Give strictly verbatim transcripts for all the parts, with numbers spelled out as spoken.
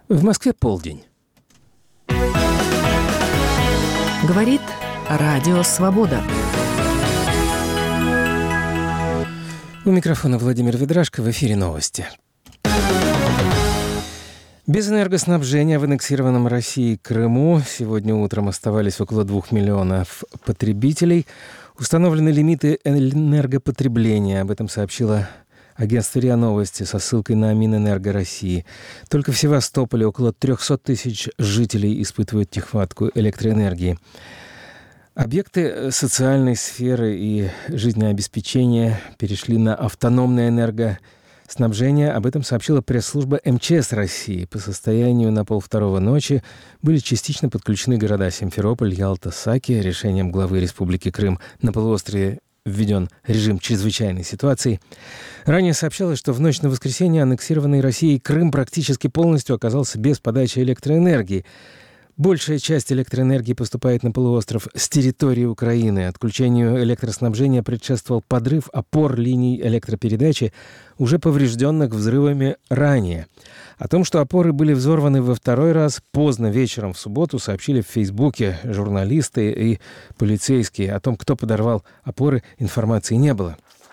В Москве полдень. Говорит Радио Свобода. У микрофона Владимир Ведрашко, в эфире новости. Без энергоснабжения в аннексированном Россией Крыму сегодня утром оставались около двух миллионов потребителей. Установлены лимиты энергопотребления. Об этом сообщила агентство РИА Новости со ссылкой на Минэнерго России. Только в Севастополе около триста тысяч жителей испытывают нехватку электроэнергии. Объекты социальной сферы и жизнеобеспечения перешли на автономное энергоснабжение. Об этом сообщила пресс-служба эм че эс России. По состоянию на полвторого ночи были частично подключены города Симферополь, Ялта, Саки. Решением главы Республики Крым на полуострове введен режим чрезвычайной ситуации. Ранее сообщалось, что в ночь на воскресенье аннексированный Россией Крым практически полностью оказался без подачи электроэнергии. Большая часть электроэнергии поступает на полуостров с территории Украины. Отключению электроснабжения предшествовал подрыв опор линий электропередачи, уже поврежденных взрывами ранее. О том, что опоры были взорваны во второй раз, поздно вечером в субботу сообщили в Фейсбуке журналисты и полицейские. О том, кто подорвал опоры, информации не было.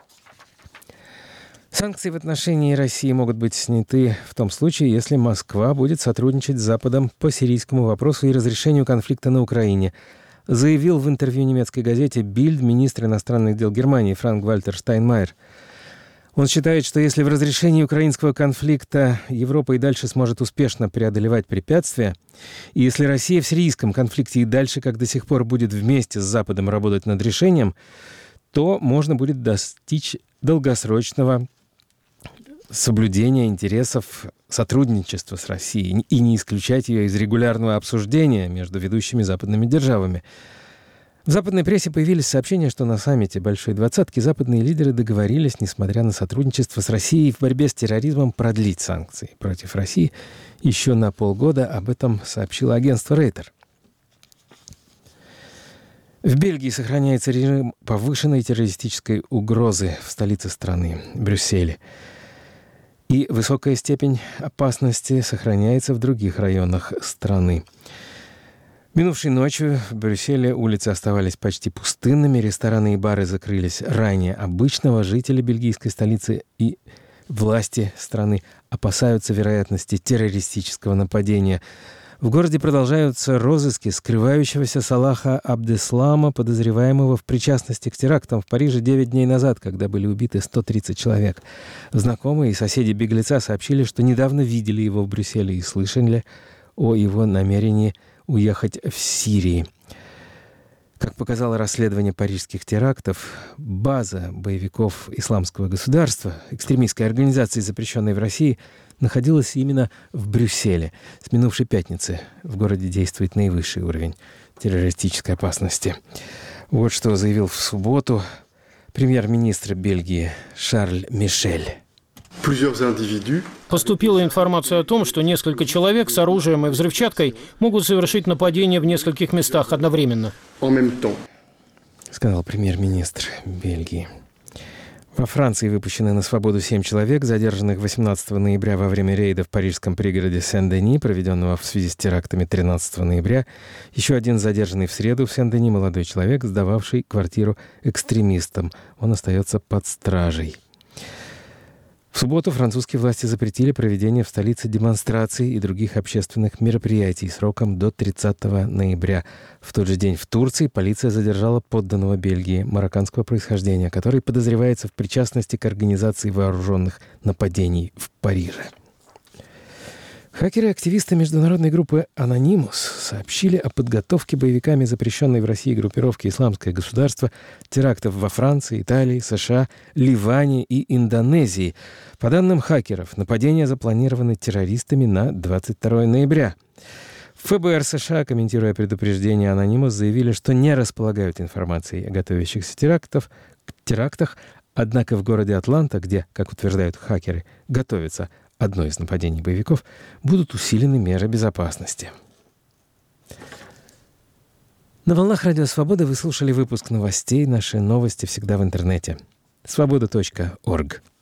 Санкции в отношении России могут быть сняты в том случае, если Москва будет сотрудничать с Западом по сирийскому вопросу и разрешению конфликта на Украине, заявил в интервью немецкой газете «Бильд» министр иностранных дел Германии Франк-Вальтер Штайнмайер. Он считает, что если в разрешении украинского конфликта Европа и дальше сможет успешно преодолевать препятствия, и если Россия в сирийском конфликте и дальше, как до сих пор, будет вместе с Западом работать над решением, то можно будет достичь долгосрочного соблюдения интересов сотрудничества с Россией и не исключать ее из регулярного обсуждения между ведущими западными державами. В западной прессе появились сообщения, что на саммите Большой Двадцатки западные лидеры договорились, несмотря на сотрудничество с Россией в борьбе с терроризмом, продлить санкции против России еще на полгода. Об этом сообщило агентство Рейтер. В Бельгии сохраняется режим повышенной террористической угрозы в столице страны, Брюсселе. И высокая степень опасности сохраняется в других районах страны. Минувшей ночью в Брюсселе улицы оставались почти пустынными, рестораны и бары закрылись ранее обычного. Жители бельгийской столицы и власти страны опасаются вероятности террористического нападения. В городе продолжаются розыски скрывающегося Салаха Абдеслама, подозреваемого в причастности к терактам в Париже девять дней назад, когда были убиты сто тридцать человек. Знакомые и соседи беглеца сообщили, что недавно видели его в Брюсселе и слышали о его намерении уехать в Сирию. Как показало расследование парижских терактов, база боевиков Исламского государства, экстремистской организации, запрещенной в России, находилась именно в Брюсселе. С минувшей пятницы в городе действует наивысший уровень террористической опасности. Вот что заявил в субботу премьер-министр Бельгии Шарль Мишель. Поступила информация о том, что несколько человек с оружием и взрывчаткой могут совершить нападение в нескольких местах одновременно, сказал премьер-министр Бельгии. Во Франции выпущены на свободу семь человек, задержанных восемнадцатого ноября во время рейда в парижском пригороде Сен-Дени, проведенного в связи с терактами тринадцатого ноября. Еще один задержанный в среду в Сен-Дени молодой человек, сдававший квартиру экстремистам. Он остается под стражей. В субботу французские власти запретили проведение в столице демонстраций и других общественных мероприятий сроком до тридцатого ноября. В тот же день в Турции полиция задержала подданного Бельгии марокканского происхождения, который подозревается в причастности к организации вооруженных нападений в Париже. Хакеры и активисты международной группы Anonymous сообщили о подготовке боевиками запрещенной в России группировки «Исламское государство» терактов во Франции, Италии, США, Ливане и Индонезии. По данным хакеров, нападения запланированы террористами на двадцать второго ноября. В эф бэ эр США, комментируя предупреждение Anonymous, заявили, что не располагают информацией о готовящихся терактов, терактах, однако в городе Атланта, где, как утверждают хакеры, готовится одно из нападений боевиков, будут усилены меры безопасности. На волнах Радио Свобода вы слушали выпуск новостей. Наши новости всегда в интернете. свобода точка орг